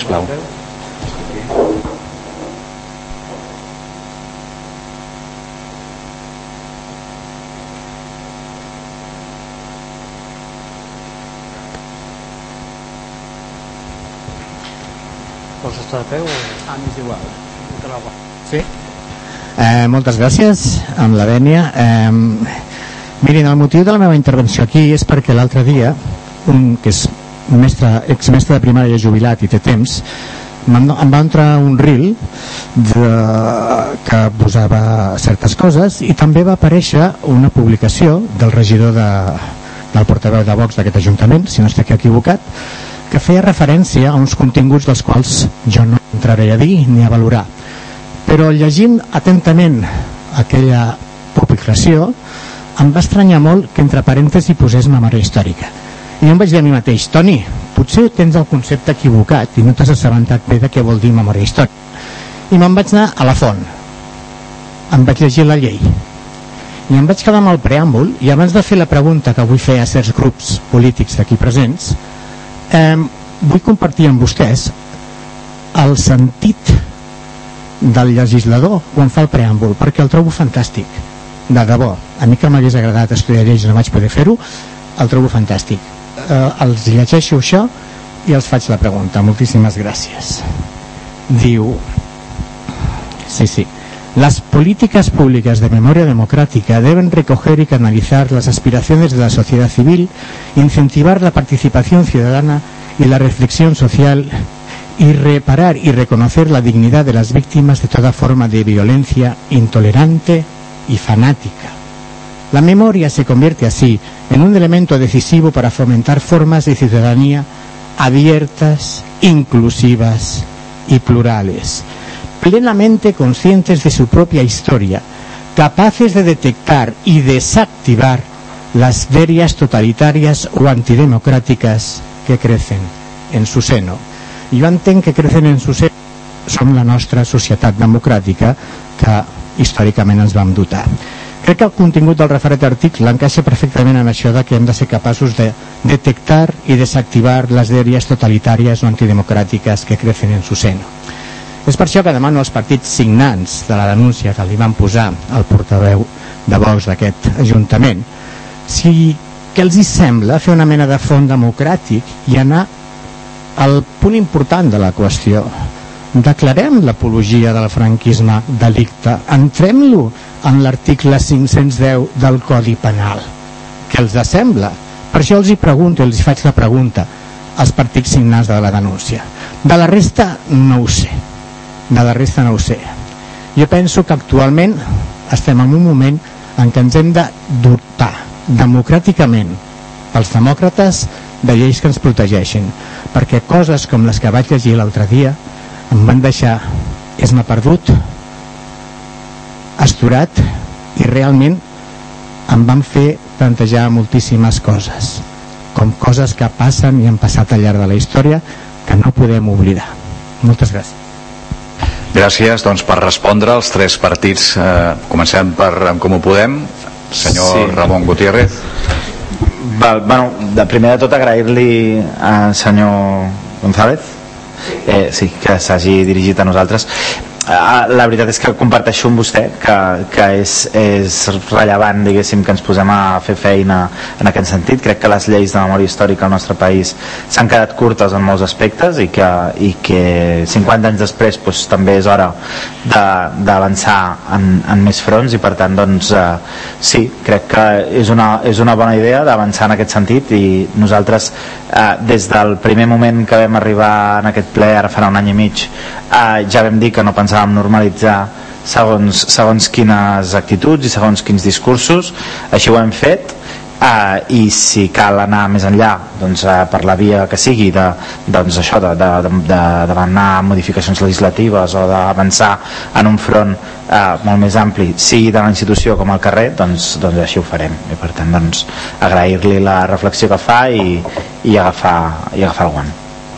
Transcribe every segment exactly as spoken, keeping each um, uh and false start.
sisplau. Vols estar de peu o...? Ah, m'és igual. Sí? Eh, moltes gràcies, amb la vènia. Eh, mirin, el motiu de la meva intervenció aquí és perquè l'altre dia, un que és mestre, exmestre de primària jubilat i té temps, em va entrar un reel de, que posava certes coses, i també va aparèixer una publicació del regidor de, del portaveu de Vox d'aquest Ajuntament, si no estic equivocat, que feia referència a uns continguts dels quals jo no entraré a dir ni a valorar, però llegint atentament aquella publicació em va estranyar molt que entre parèntesis posés memòria històrica, i jo em vaig dir a mi mateix: Toni, potser tens el concepte equivocat i no t'has assabentat bé de què vol dir memòria històrica. I me'n vaig anar a la font, em vaig llegir la llei i em vaig quedar amb el preàmbul, i abans de fer la pregunta que vull fer a certs grups polítics d'aquí presents, Eh, vull compartir amb vostès el sentit del legislador quan fa el preàmbul, perquè el trobo fantàstic, de debò. A mi que m'hagués agradat estudiar lleis no vaig poder fer-ho, el trobo fantàstic. Eh, els llegeixo això i els faig la pregunta. Moltíssimes gràcies. Diu, sí, sí, las políticas públicas de memoria democrática deben recoger y canalizar las aspiraciones de la sociedad civil, incentivar la participación ciudadana y la reflexión social, y reparar y reconocer la dignidad de las víctimas de toda forma de violencia intolerante y fanática. La memoria se convierte así en un elemento decisivo para fomentar formas de ciudadanía abiertas, inclusivas y plurales, plenamente conscientes de su propia historia, capaces de detectar y desactivar las derias totalitarias o antidemocràtiques que crecen en su seno. Jo entenc que crecen en su seno som la nostra societat democràtica que històricament ens vam dotar. Crec que el contingut del referent article encaixa perfectament en això de que hem de ser capaços de detectar i desactivar les derias totalitàries o antidemocràtiques que crecen en su seno. És per això que demano als partits signants de la denúncia que li van posar al portaveu de Vox d'aquest Ajuntament si què els hi sembla fer una mena de font democràtic i anar al punt important de la qüestió. Declarem l'apologia del franquisme delicte, entrem-lo en l'article cinc-cents deu del Codi Penal. Què els sembla? Per això els hi pregunto, els hi faig la pregunta als partits signants de la denúncia. De la resta no ho sé. De la resta no ho sé. Jo penso que actualment estem en un moment en què ens hem de dotar democràticament els demòcrates de lleis que ens protegeixin, perquè coses com les que vaig llegir l'altre dia em van deixar esme perdut, asturat, i realment em van fer plantejar moltíssimes coses, com coses que passen i han passat al llarg de la història que no podem oblidar. Moltes gràcies. Gràcies. Doncs per respondre als tres partits, eh, comencem per En Comú Podem, senyor sí. Ramon Gutiérrez. Val, bueno, de primer de tot agrair-li al senyor González eh, sí, que s'hagi dirigit a nosaltres. La veritat és que comparteixo amb vostè que, que és, és rellevant, diguéssim, que ens posem a fer feina en aquest sentit. Crec que les lleis de memòria històrica al nostre país s'han quedat curtes en molts aspectes i que, i que cinquanta anys després doncs, també és hora d'avançar en, en més fronts, i per tant doncs, eh, sí, crec que és una, és una bona idea d'avançar en aquest sentit, i nosaltres eh, des del primer moment que vam arribar en aquest ple, ara farà un any i mig, eh, ja vam dir que no pensàvem normalitzar segons, segons quines actituds i segons quins discursos. Així ho hem fet, eh, i si cal anar més enllà doncs, eh, per la via que sigui de, doncs, això, de, de, de, de demanar modificacions legislatives o d'avançar en un front eh, molt més ampli, sigui de la institució com al carrer, doncs, doncs així ho farem, i per tant doncs, agrair-li la reflexió que fa i, i, agafar, i agafar el guant.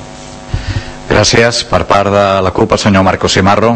Gràcies. Per part de la CUP, el senyor Marco Simarro.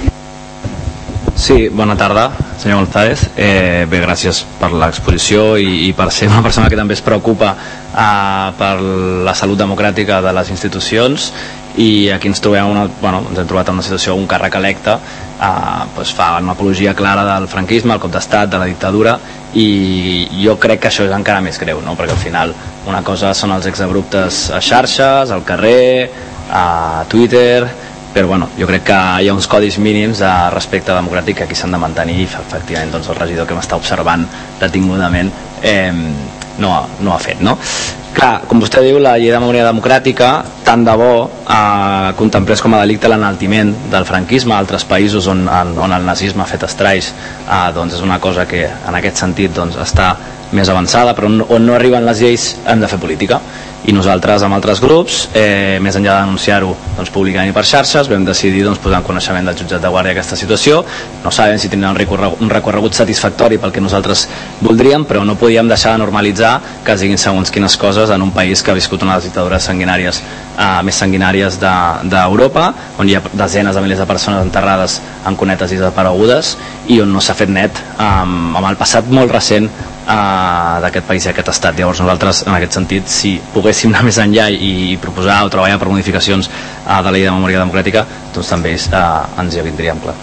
Sí, bona tarda, senyor González. Eh, bé, gràcies per l'exposició i, i per ser una persona que també es preocupa eh, per la salut democràtica de les institucions, i aquí ens trobem una, bueno, ens hem trobat en una situació un càrrec electe eh, doncs fa una apologia clara del franquisme, el cop d'estat, de la dictadura, i jo crec que això és encara més greu, no? Perquè al final una cosa són els exabruptes a xarxes, al carrer, a Twitter, però bueno, jo crec que hi ha uns codis mínims de respecte democràtic que aquí s'han de mantenir, i efectivament doncs, el regidor que m'està observant detingudament eh, no, no ha fet, no? Clar, com vostè diu, la llei de memòria democràtica tant de bo eh, contemplés com a delicte l'enaltiment del franquisme a altres països on, on el nazisme ha fet estralls, eh, doncs és una cosa que en aquest sentit doncs, està més avançada, però on, on no arriben les lleis hem de fer política, i nosaltres amb altres grups, eh, més enllà de denunciar-ho doncs, públicament i per xarxes, vam decidir doncs, posar en coneixement del jutjat de guàrdia aquesta situació. No sabem si tindrà un recorregut, un recorregut satisfactori pel que nosaltres voldríem, però no podíem deixar de normalitzar que siguin segons quines coses en un país que ha viscut una de les dictadures sanguinàries eh, més sanguinàries d'Europa, de, on hi ha desenes de milers de persones enterrades en cunetes i desaparegudes, i on no s'ha fet net eh, amb el passat molt recent Uh, d'aquest país i aquest estat. Llavors nosaltres en aquest sentit, si poguéssim anar més enllà i, i proposar o treballar per modificacions uh, de la llei de memòria democràtica, doncs també uh, ens hi avindríem, clar.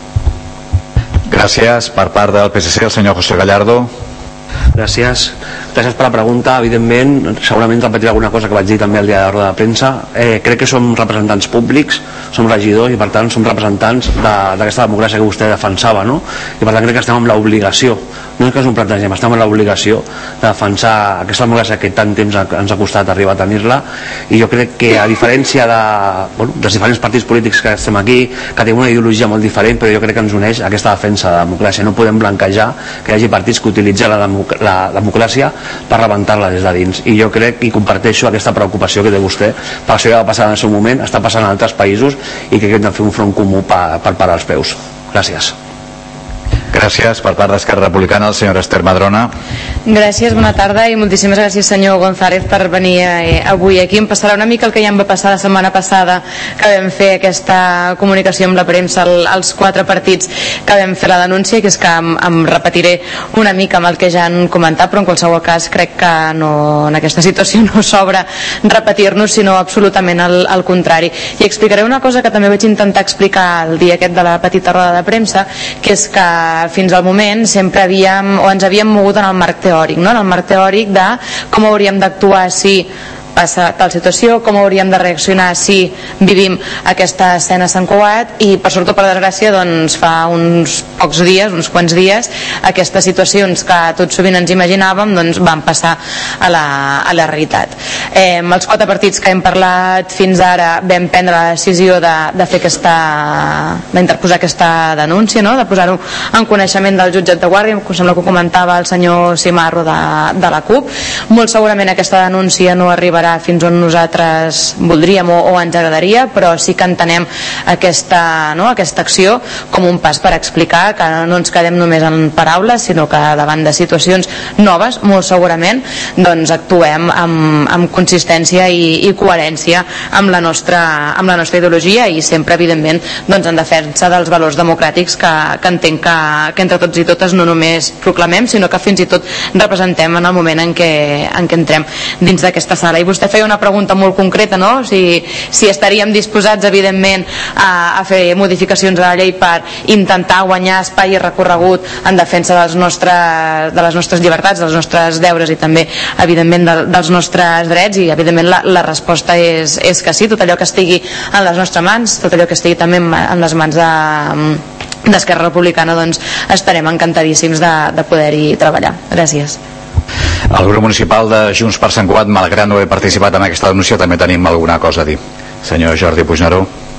Gràcies. Per part del P S C, el senyor José Gallardo. Gràcies. Gràcies per la pregunta. Evidentment, segurament repetiré alguna cosa que vaig dir també al dia de la roda de premsa. Eh, crec que som representants públics, som regidors i per tant som representants d'aquesta democràcia que vostè defensava, no? I per tant crec que estem amb l'obligació, no és que és un plantegem, estem amb l'obligació de defensar aquesta democràcia que tant temps ens ha costat arribar a tenir-la, i jo crec que a diferència de, bueno, dels diferents partits polítics que estem aquí, que tenim una ideologia molt diferent, però jo crec que ens uneix aquesta defensa de la democràcia. No podem blanquejar que hi hagi partits que utilitzen la, democ la democràcia per rebentar-la des de dins, i jo crec i comparteixo aquesta preocupació que té vostè per això que va passar en el seu moment, està passant en altres països, i crec que hem de fer un front comú per, per parar els peus. Gràcies. Gràcies. Per part d'Esquerra Republicana, el senyor Ester Madrona. Gràcies, bona tarda, i moltíssimes gràcies senyor González per venir eh, avui aquí. Em passarà una mica el que ja em va passar la setmana passada, que vam fer aquesta comunicació amb la premsa el, els quatre partits que vam fer la denúncia, que és que em, em repetiré una mica amb el que ja han comentat, però en qualsevol cas crec que no, en aquesta situació no sobra repetir-nos, sinó absolutament el, el contrari. I explicaré una cosa que també vaig intentar explicar el dia aquest de la petita roda de premsa, que és que fins al moment sempre havíem o ens havíem mogut en el marc teòric, no? En el marc teòric de com hauríem d'actuar si passa tal situació, com hauríem de reaccionar si vivim aquesta escena a Sant Cugat, i per sort o per desgràcia doncs fa uns pocs dies, uns quants dies, aquestes situacions que tot sovint ens imaginàvem doncs van passar a la, a la realitat. Eh, els quatre partits que hem parlat fins ara vam prendre la decisió de, de fer aquesta d'interposar aquesta denúncia, no? De posar-ho en coneixement del jutjat de guàrdia, com sembla que ho comentava el senyor Simarro de, de la CUP. Molt segurament aquesta denúncia no arribarà fins on nosaltres voldríem o, o ens agradaria, però sí que entenem aquesta, no, aquesta acció com un pas per explicar que no ens quedem només en paraules, sinó que davant de situacions noves, molt segurament, doncs actuem amb, amb consistència i, i coherència amb la, nostra, amb la nostra ideologia, i sempre evidentment doncs, en defensa dels valors democràtics que, que entenc que, que entre tots i totes no només proclamem, sinó que fins i tot representem en el moment en què, en què entrem dins d'aquesta sala. I vostè feia una pregunta molt concreta, no? Si, si estaríem disposats, evidentment, a, a fer modificacions a la llei per intentar guanyar espai i recorregut en defensa dels nostres, de les nostres llibertats, dels nostres deures i també, evidentment, de, dels nostres drets, i, evidentment, la, la resposta és, és que sí, tot allò que estigui en les nostres mans, tot allò que estigui també en les mans de d'Esquerra Republicana, doncs estarem encantadíssims de, de poder-hi treballar. Gràcies. El grup municipal de Junts per Sant Cugat, malgrat no haver participat en aquesta denúncia, també tenim alguna cosa a dir. Senyor Jordi Puigneró.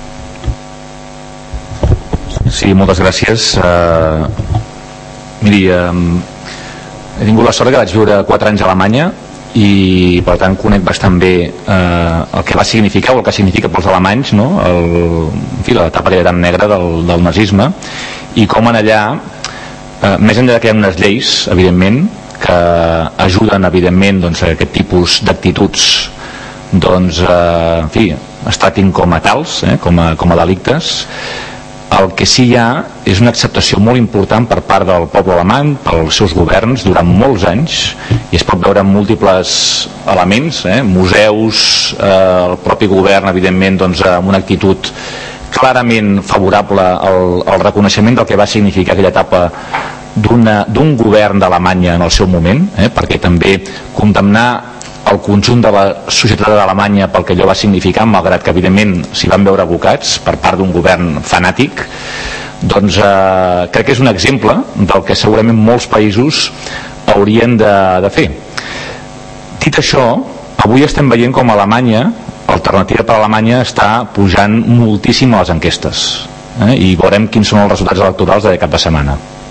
Sí, moltes gràcies. Uh, miri, uh, he tingut la sort que vaig viure quatre anys a Alemanya i per tant conec bastant bé uh, el que va significar o el que significa pels alemanys, no? el, en fi, l'etapa tan negra del, del nazisme, i com en allà, uh, més enllà que hi ha unes lleis, evidentment, que ajuden evidentment doncs, a aquest tipus d'actituds doncs, eh, en fi, es tractin com a tals, eh, com, a, com a delictes, El que sí hi ha és una acceptació molt important per part del poble alemany, pels seus governs, durant molts anys, i es pot veure en múltiples elements, eh? museus, eh, el propi govern, evidentment, doncs, amb una actitud clarament favorable al, al reconeixement del que va significar aquella etapa d'un govern d'Alemanya en el seu moment, eh? perquè també condemnar el conjunt de la societat d'Alemanya pel que allò va significar, malgrat que evidentment s'hi van veure abocats per part d'un govern fanàtic, doncs eh, crec que és un exemple del que segurament molts països haurien de, de fer. Dit això, avui estem veient com Alemanya, Alternativa per Alemanya, està pujant moltíssim a les enquestes, eh? i veurem quins són els resultats electorals de cap de setmana.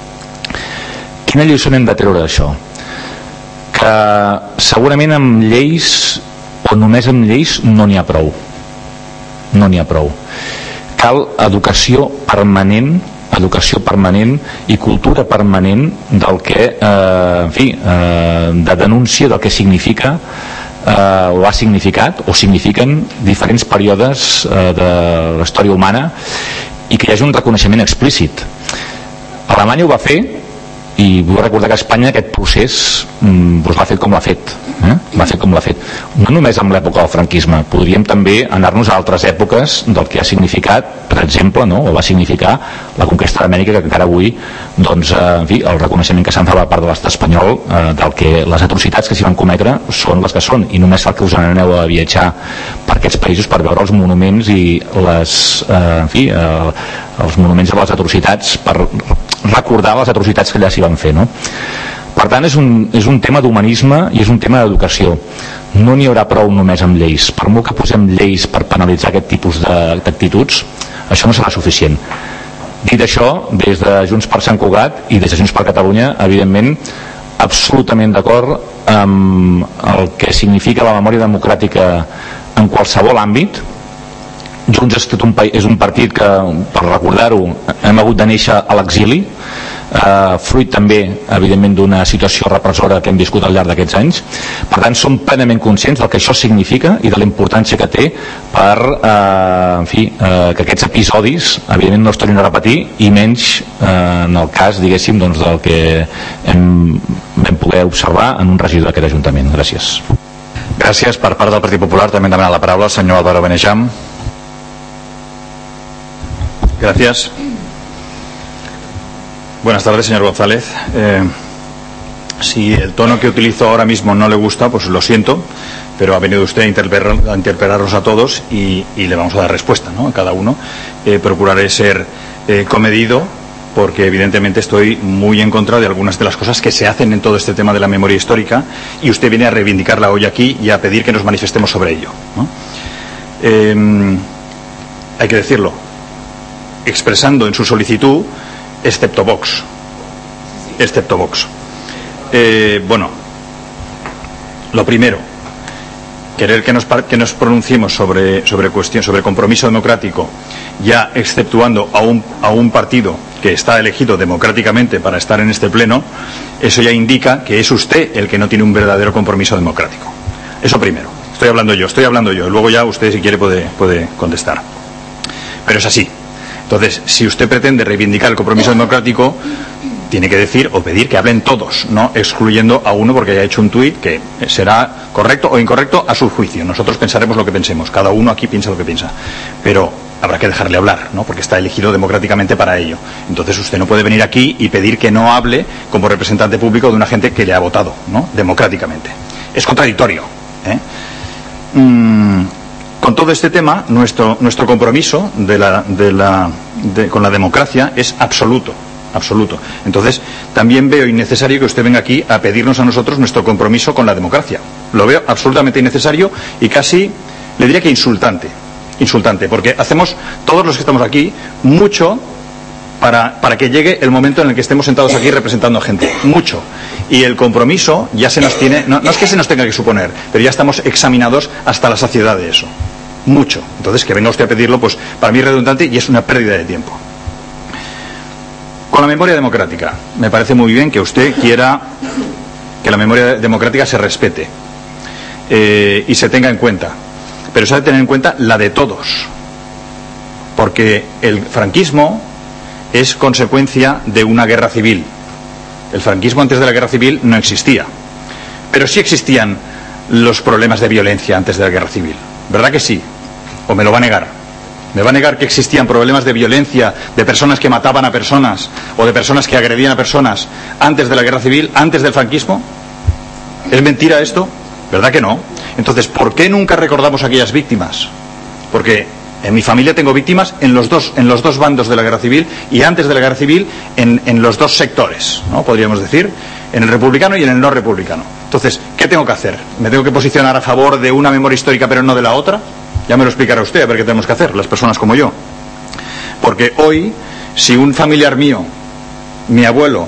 Quina lliçó n'hem de treure d'això? Que segurament amb lleis o només amb lleis no n'hi ha prou, no n'hi ha prou. Cal educació permanent, educació permanent i cultura permanent del que, eh, en fi, eh, de denúncia del que significa eh, o ha significat o signifiquen diferents períodes eh, de la història humana, i que hi hagi un reconeixement explícit. Alemanya ho va fer, i vull recordar que a Espanya aquest procés mm, doncs l'ha fet com l'ha fet, eh? l'ha fet com l'ha fet, no només amb l'època del franquisme, podríem també anar-nos a altres èpoques del que ha significat, per exemple, no? o va significar la conquesta d'Amèrica, que encara avui doncs, eh, en fi, el reconeixement que se'n fa per part de l'estat espanyol eh, del que les atrocitats que s'hi van cometre són les que són, i només fa que us aneu a viatjar per aquests països per veure els monuments i les, eh, en fi, eh, els monuments a les atrocitats, per recordar les atrocitats que allà s'hi van fer, no? Per tant, és un, és un tema d'humanisme i és un tema d'educació. No n'hi haurà prou només amb lleis. Per molt que posem lleis per penalitzar aquest tipus d'actituds, això no serà suficient. Dit això, des de Junts per Sant Cugat i des de Junts per Catalunya, evidentment, absolutament d'acord amb el que significa la memòria democràtica en qualsevol àmbit. Junts és, tot un, és un partit que, per recordar-ho, hem hagut de néixer a l'exili, eh, fruit també, evidentment, d'una situació repressora que hem viscut al llarg d'aquests anys. Per tant, som plenament conscients del que això significa i de la importància que té per eh, en fi, eh, que aquests episodis, evidentment, no es tornin a repetir, i menys eh, en el cas, diguéssim, doncs, del que hem, vam poder observar en un regidor d'aquest Ajuntament. Gràcies. Gràcies. Per part del Partit Popular també demana la paraula el senyor Álvaro Benejam. Gracias. Buenas tardes, señor González. Eh, si el tono que utilizo ahora mismo no le gusta, pues lo siento, pero ha venido usted a, interpelar, a interpelarnos a todos y, y le vamos a dar respuesta, ¿no? A cada uno. Eh, procuraré ser eh, comedido, porque evidentemente estoy muy en contra de algunas de las cosas que se hacen en todo este tema de la memoria histórica, y usted viene a reivindicarla hoy aquí y a pedir que nos manifestemos sobre ello, ¿no? Eh, hay que decirlo, expresando en su solicitud, excepto Vox, excepto Vox. Eh, bueno, lo primero, querer que nos, que nos pronunciemos sobre, sobre cuestión, sobre compromiso democrático, ya exceptuando a un, a un partido que está elegido democráticamente para estar en este pleno, eso ya indica que es usted el que no tiene un verdadero compromiso democrático. Eso primero. Estoy hablando yo, estoy hablando yo. Luego ya usted, si quiere, puede, puede contestar. Pero es así. Entonces, si usted pretende reivindicar el compromiso democrático, tiene que decir o pedir que hablen todos, no excluyendo a uno porque haya hecho un tuit que será correcto o incorrecto a su juicio. Nosotros pensaremos lo que pensemos, cada uno aquí piensa lo que piensa, pero habrá que dejarle hablar, ¿no? Porque está elegido democráticamente para ello. Entonces usted no puede venir aquí y pedir que no hable como representante público de una gente que le ha votado, ¿no? Democráticamente. Es contradictorio, ¿eh? Mm. Con todo este tema, nuestro, nuestro compromiso de la, de la, de, con la democracia es absoluto, absoluto. Entonces, también veo innecesario que usted venga aquí a pedirnos a nosotros nuestro compromiso con la democracia. Lo veo absolutamente innecesario y casi, le diría que insultante, insultante, porque hacemos, todos los que estamos aquí, mucho para, para que llegue el momento en el que estemos sentados aquí representando a gente, mucho. Y el compromiso ya se nos tiene, no, no es que se nos tenga que suponer, pero ya estamos examinados hasta la saciedad de eso. Mucho. Entonces, que venga usted a pedirlo, pues para mí es redundante y es una pérdida de tiempo. Con la memoria democrática, me parece muy bien que usted quiera que la memoria democrática se respete eh, y se tenga en cuenta, pero se ha de tener en cuenta la de todos. porque el franquismo es consecuencia de una guerra civil. El franquismo antes de la guerra civil no existía, pero sí existían los problemas de violencia antes de la guerra civil. ¿Verdad que sí? ¿O me lo va a negar? ¿Me va a negar que existían problemas de violencia, de personas que mataban a personas o de personas que agredían a personas antes de la guerra civil, antes del franquismo? ¿Es mentira esto? ¿Verdad que no? Entonces, ¿por qué nunca recordamos a aquellas víctimas? Porque en mi familia tengo víctimas en los dos, en los dos bandos de la guerra civil y antes de la guerra civil en, en los dos sectores, ¿no? Podríamos decir, en el republicano y en el no republicano. Entonces, ¿qué tengo que hacer? ¿Me tengo que posicionar a favor de una memoria histórica pero no de la otra? Ya me lo explicará usted, a ver qué tenemos que hacer, las personas como yo. Porque hoy, si un familiar mío, mi abuelo,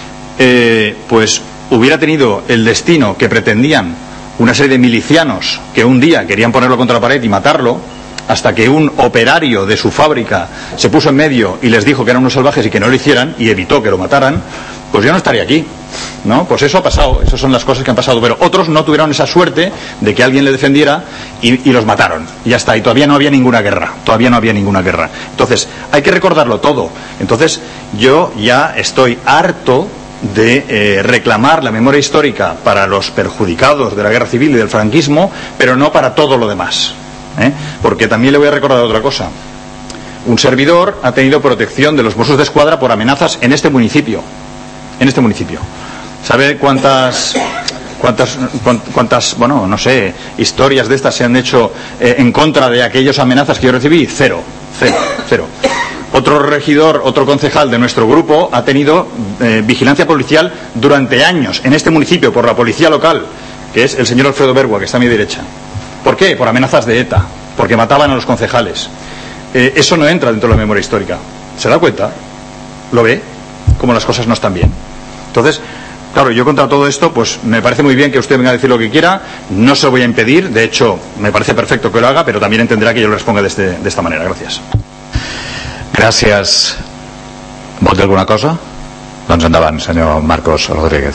eh, pues hubiera tenido el destino que pretendían una serie de milicianos que un día querían ponerlo contra la pared y matarlo, hasta que un operario de su fábrica se puso en medio y les dijo que eran unos salvajes y que no lo hicieran y evitó que lo mataran, pues yo no estaría aquí, ¿no? Pues eso ha pasado, esas son las cosas que han pasado, pero otros no tuvieron esa suerte de que alguien le defendiera y, y los mataron, y ya está, y todavía no había ninguna guerra, todavía no había ninguna guerra. Entonces, hay que recordarlo todo. Entonces, yo ya estoy harto de eh, reclamar la memoria histórica para los perjudicados de la guerra civil y del franquismo, pero no para todo lo demás, ¿eh? Porque también le voy a recordar otra cosa. Un servidor ha tenido protección de los Mossos de Escuadra por amenazas en este municipio. En este municipio. ¿Sabe cuántas, cuántas, cuántas, bueno, no sé, historias de estas se han hecho eh, en contra de aquellas amenazas que yo recibí? Cero, cero, cero. Otro regidor, otro concejal de nuestro grupo ha tenido eh, vigilancia policial durante años en este municipio por la policía local, que es el señor Alfredo Bergua, que está a mi derecha. ¿Por qué? Por amenazas de ETA, porque mataban a los concejales. Eh, eso no entra dentro de la memoria histórica. ¿Se da cuenta? ¿Lo ve? Como las cosas no están bien. Entonces, claro, yo contra todo esto, pues me parece muy bien que usted venga a decir lo que quiera, no se lo voy a impedir, de hecho, me parece perfecto que lo haga, pero también entenderá que yo lo responda de, este, de esta manera. Gracias. Gràcies. Vol dir alguna cosa? Doncs endavant, senyor Marcos Rodríguez.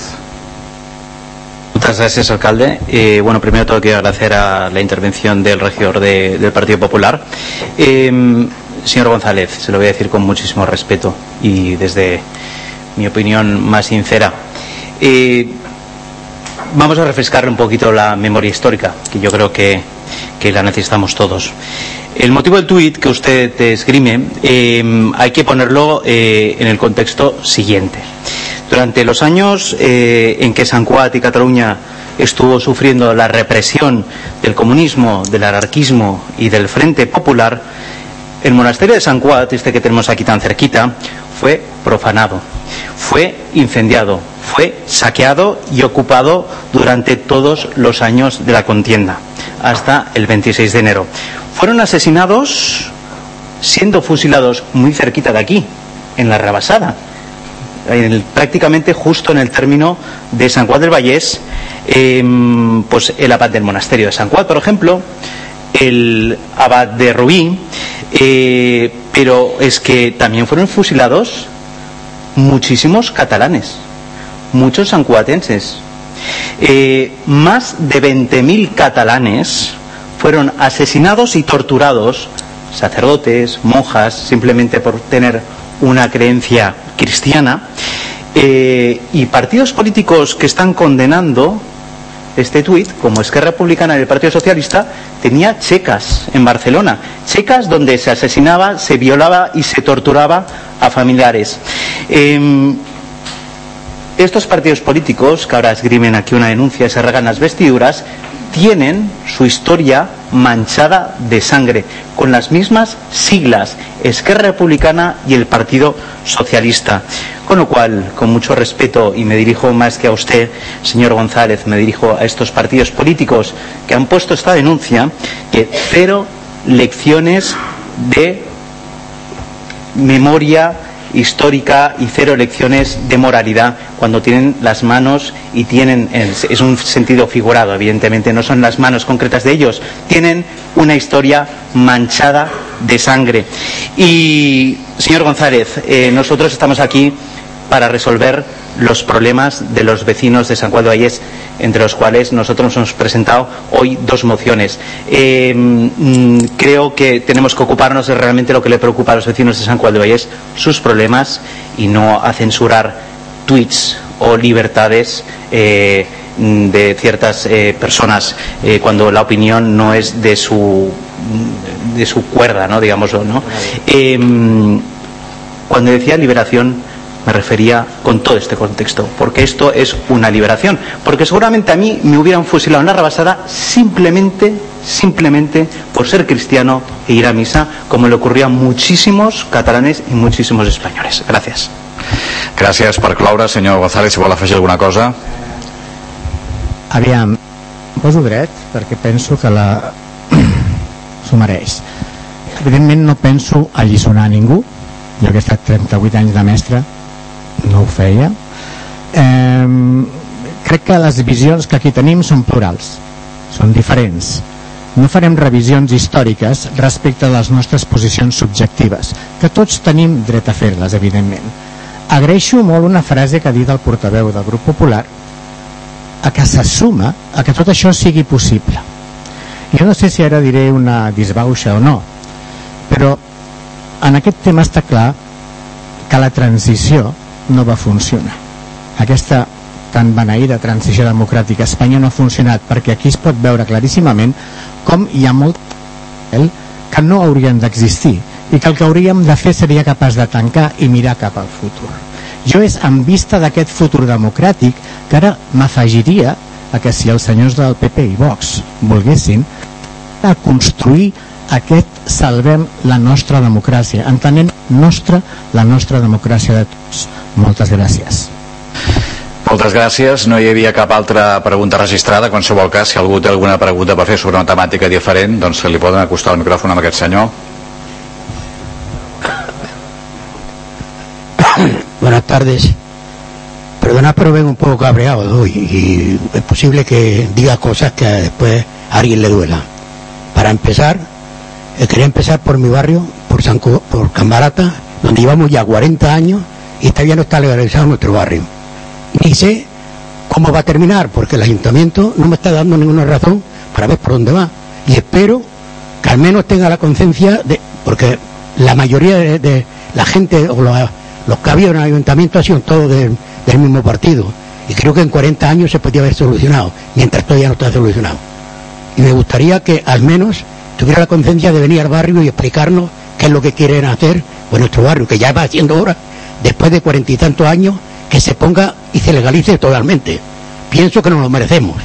Muchas gracias, alcalde. Eh, bueno, primero todo quiero agradecer a la intervención del regidor de, del Partido Popular. Eh, señor González, se lo voy a decir con muchísimo respeto y desde mi opinión más sincera. Eh, vamos a refrescarle un poquito la memoria histórica, que yo creo que, que la necesitamos todos. El motivo del tuit que usted esgrime eh, hay que ponerlo eh, en el contexto siguiente. Durante los años eh, en que Sant Cugat y Cataluña estuvo sufriendo la represión del comunismo, del anarquismo y del Frente Popular, el monasterio de Sant Cugat, este que tenemos aquí tan cerquita, fue profanado, fue incendiado, fue saqueado y ocupado durante todos los años de la contienda, hasta el veintiséis de enero. Fueron asesinados siendo fusilados muy cerquita de aquí, en la Rabasada, en el, prácticamente justo en el término de Sant Cugat del Vallès, eh, pues el abad del monasterio de Sant Cugat, por ejemplo, el abad de Rubí, eh, pero es que también fueron fusilados muchísimos catalanes, muchos sancuatenses. Eh, más de veinte mil catalanes fueron asesinados y torturados, sacerdotes, monjas, simplemente por tener una creencia cristiana, eh, y partidos políticos que están condenando este tuit, como Esquerra Republicana y el Partido Socialista, tenía checas en Barcelona, checas donde se asesinaba, se violaba y se torturaba a familiares. Eh, estos partidos políticos, que ahora esgrimen aquí una denuncia y se regan las vestiduras, tienen su historia manchada de sangre, con las mismas siglas, Esquerra Republicana y el Partido Socialista. Con lo cual, con mucho respeto, y me dirijo más que a usted, señor González, me dirijo a estos partidos políticos que han puesto esta denuncia, que cero lecciones de memoria histórica y cero lecciones de moralidad cuando tienen las manos, y tienen, es un sentido figurado, evidentemente no son las manos concretas de ellos, tienen una historia manchada de sangre. Y señor González, eh, nosotros estamos aquí para resolver los problemas de los vecinos de San Juan de Vallés, entre los cuales nosotros nos hemos presentado hoy dos mociones. Eh, mm, creo que tenemos que ocuparnos de realmente lo que le preocupa a los vecinos de San Juan de Vallés, sus problemas, y no a censurar tweets o libertades eh, de ciertas eh, personas eh, cuando la opinión no es de su de su cuerda, ¿no? Digámoslo, ¿no? Eh, cuando decía liberación me refería con todo este contexto, porque esto es una liberación, porque seguramente a mí me hubieran fusilado en la Rabasada simplemente simplemente por ser cristiano e ir a misa, como le ocurría a muchísimos catalanes y muchísimos españoles. Gràcies. Gràcies. Per cloure, senyor González, si vol afegir alguna cosa. Aviam, poso dret perquè penso que la s'ho mereix. Evidentment no penso alliçonar ningú, jo que he estat trenta-vuit anys de mestre no ho feia. Eh, crec que les visions que aquí tenim són plurals, són diferents. No farem revisions històriques respecte a les nostres posicions subjectives, que tots tenim dret a fer-les, evidentment. Agraeixo molt una frase que ha dit el portaveu del Grup Popular, a que s'assuma a que tot això sigui possible. Jo no sé si ara diré una disbauxa o no, però en aquest tema està clar que la transició no va funcionar. Aquesta tan beneïda transició democràtica a Espanya no ha funcionat, perquè aquí es pot veure claríssimament com hi ha molt que no haurien d'existir i que el que hauríem de fer seria capaç de tancar i mirar cap al futur. Jo és en vista d'aquest futur democràtic que ara m'afegiria a que si els senyors del P P i Vox volguessin a construir aquest salvem la nostra democràcia, entenent nostra la nostra democràcia de tots. Moltes gràcies. Moltes gràcies. No hi havia cap altra pregunta registrada. En qualsevol cas, si algú té alguna pregunta per fer sobre una temàtica diferent, doncs se li poden acostar el micròfon a aquest senyor. Buenas tardes. Perdonad, pero vengo un poco cabreado hoy y es posible que diga cosas que después a alguien le duela. Para empezar, eh, quería empezar por mi barrio, por San Co- por Cambarata, donde llevamos ya cuarenta años y todavía no está legalizado nuestro barrio. Ni sé cómo va a terminar, porque el ayuntamiento no me está dando ninguna razón para ver por dónde va. Y espero que al menos tenga la conciencia de, porque la mayoría de, de la gente o los, los que ha habido en el ayuntamiento ha sido todos de, del mismo partido. Y creo que en cuarenta años se podía haber solucionado, mientras todavía no está solucionado. Y me gustaría que al menos tuviera la conciencia de venir al barrio y explicarnos qué es lo que quieren hacer con nuestro barrio, que ya va haciendo hora, después de cuarenta y tantos años, que se ponga y se legalice totalmente. Pienso que nos lo merecemos.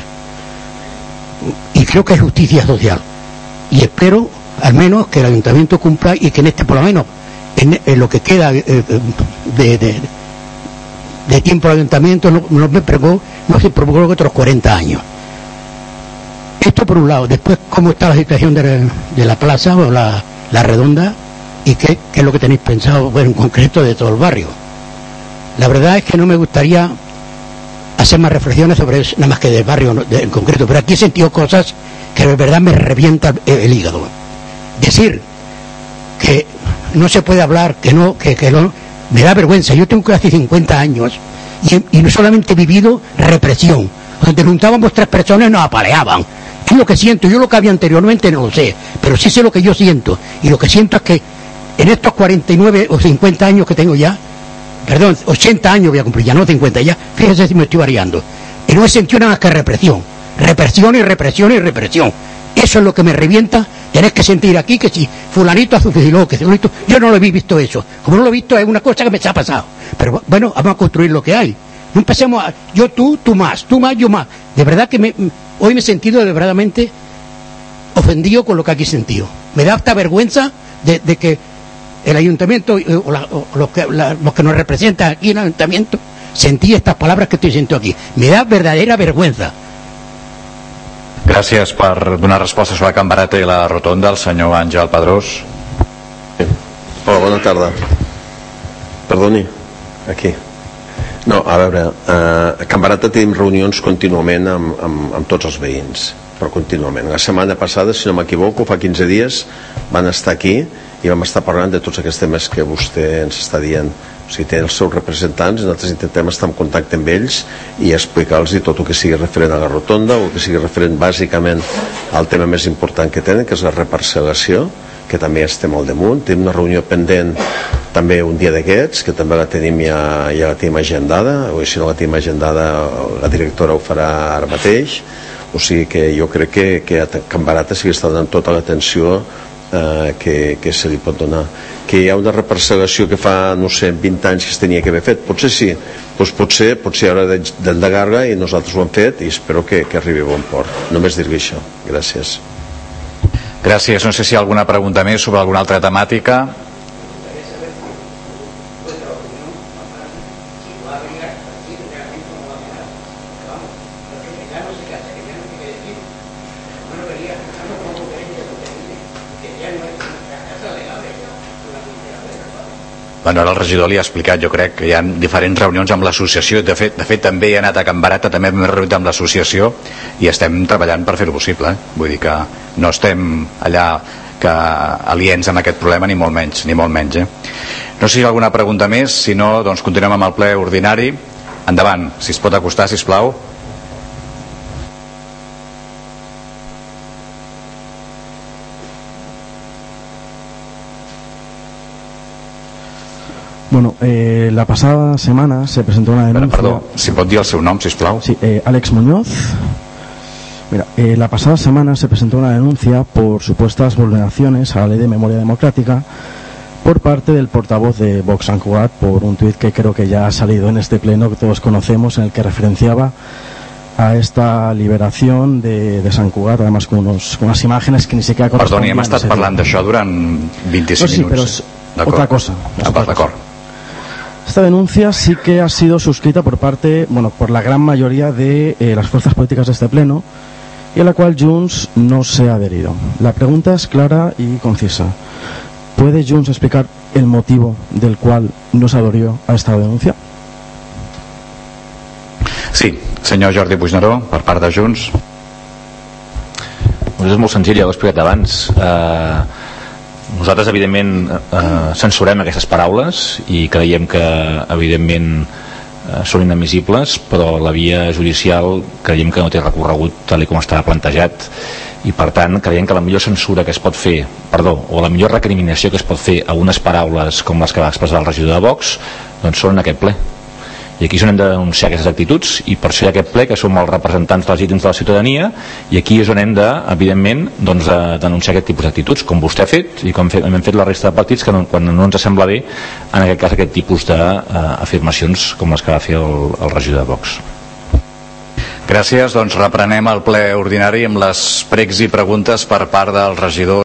Y creo que es justicia social. Y espero, al menos, que el ayuntamiento cumpla y que en este, por lo menos, en, en lo que queda eh, de, de, de tiempo del ayuntamiento, no, no me provocó, no se provocó que otros cuarenta años. Esto por un lado. Después, cómo está la situación de, de la plaza o la, la redonda y qué, qué es lo que tenéis pensado, bueno, en concreto de todo el barrio. La verdad es que no me gustaría hacer más reflexiones sobre eso, nada más que del barrio de, en concreto, pero aquí he sentido cosas que de verdad me revientan el, el hígado. Decir que no se puede hablar, que no, que, que no, me da vergüenza. Yo tengo casi cincuenta años y, y no solamente he vivido represión, donde juntábamos tres personas y nos apaleaban. Es lo que siento. Yo lo que había anteriormente no lo sé, pero sí sé lo que yo siento, y lo que siento es que en estos cuarenta y nueve o cincuenta años que tengo ya, perdón, ochenta años voy a cumplir, ya no cincuenta, ya, fíjese si me estoy variando, y no he sentido nada más que represión, represión y represión y represión. Eso es lo que me revienta, tenés que sentir aquí que si fulanito hace fusiló, que fulanito, yo no lo he visto eso, como no lo he visto es una cosa que me ha pasado, pero bueno, vamos a construir lo que hay. No empecemos a, yo tú, tú más, tú más, yo más. De verdad que me, hoy me he sentido de verdaderamente ofendido con lo que aquí he sentido. Me da hasta vergüenza de, de que el ayuntamiento o, la, o los, que, la, los que nos representan aquí en el ayuntamiento sentí estas palabras que estoy sintiendo aquí. Me da verdadera vergüenza. Gràcies per donar resposta sobre Can Barata i la Rotonda al senyor Àngel Pedrós. Hola, bona tarda. Perdoni, aquí. No, a veure, eh, a Can Barata tenim reunions contínuament amb, amb, amb tots els veïns, però contínuament. La setmana passada, si no m'equivoco, fa quinze dies van estar aquí i vam estar parlant de tots aquests temes que vostè ens està dient O sigui, té els seus representants i nosaltres intentem estar en contacte amb ells i explicar-los tot el que sigui referent a la rotonda o el que sigui referent bàsicament al tema més important que tenen, que és la reparcel·lació, que també estem al damunt. Tenim una reunió pendent també un dia d'aquests, que també la tenim ja, ja la tenim agendada, o si no la tenim agendada la directora ho farà ara mateix. O sigui que jo crec que, que a Can Barata sí que està donant tota l'atenció eh, que, que se li pot donar. Que hi ha una reparcel·lació que fa, no sé, vint anys que es tenia que haver fet, potser sí, doncs potser, potser hora d'endegar-la i nosaltres ho hem fet i espero que, que arribi a bon port. Només dir-li això. Gràcies. Gràcies. No sé si hi ha alguna pregunta més sobre alguna altra temàtica. Bueno, ara el regidor li ha explicat, jo crec que hi ha diferents reunions amb l'associació, de fet, de fet també he anat a Can Barata, també m'he reunit amb l'associació i estem treballant per fer-ho possible, eh? Vull dir que no estem allà que aliens amb aquest problema, ni molt menys, ni molt menys, eh? No sé si hi ha alguna pregunta més, si no, doncs continuem amb el ple ordinari. Endavant, si es pot acostar, si us plau. Bueno, eh, la pasada semana se presentó una denuncia... Perdó, si pot dir el seu nom, sisplau. Sí, eh, Alex Muñoz. Mira, eh, la pasada semana se presentó una denuncia por supuestas vulneraciones a la ley de memoria democrática por parte del portavoz de Vox Sant Cugat por un tuit que creo que ya ha salido en este pleno, que todos conocemos, en el que referenciaba a esta liberación de, de Sant Cugat, además con, unos, con unas imágenes que ni siquiera correspondían. Perdoni, hem estat parlant d'això durant vint-i-cinc no, sí, minuts. Pero es otra cosa. Ah, d'acord. Esta denuncia sí que ha sido suscrita por parte, bueno, por la gran mayoría de eh, las fuerzas políticas de este pleno y a la cual Junts no se ha adherido. La pregunta es clara y concisa. ¿Puede Junts explicar el motivo del cual no se adherió a esta denuncia? Sí, senyor Jordi Puigneró, per part de Junts. Doncs és molt senzill, ja ho he explicat abans. Eh... Nosaltres, evidentment, eh, censurem aquestes paraules i creiem que, evidentment, eh, són inadmissibles, però la via judicial creiem que no té recorregut tal com estava plantejat i, per tant, creiem que la millor censura que es pot fer, perdó, o la millor recriminació que es pot fer a unes paraules com les que va expressar el regidor de Vox, doncs són en aquest ple. I aquí és on hem de denunciar aquestes actituds i per això hi ha aquest ple, que som els representants legítims de la ciutadania, i aquí és on hem de, evidentment, doncs, de denunciar aquest tipus d'actituds, com vostè ha fet i com hem fet la resta de partits, que no, quan no ens sembla bé, en aquest cas, aquest tipus d'afirmacions com les que va fer el, el regidor de Vox. Gràcies, doncs reprenem el ple ordinari amb les pregs i preguntes per part del regidor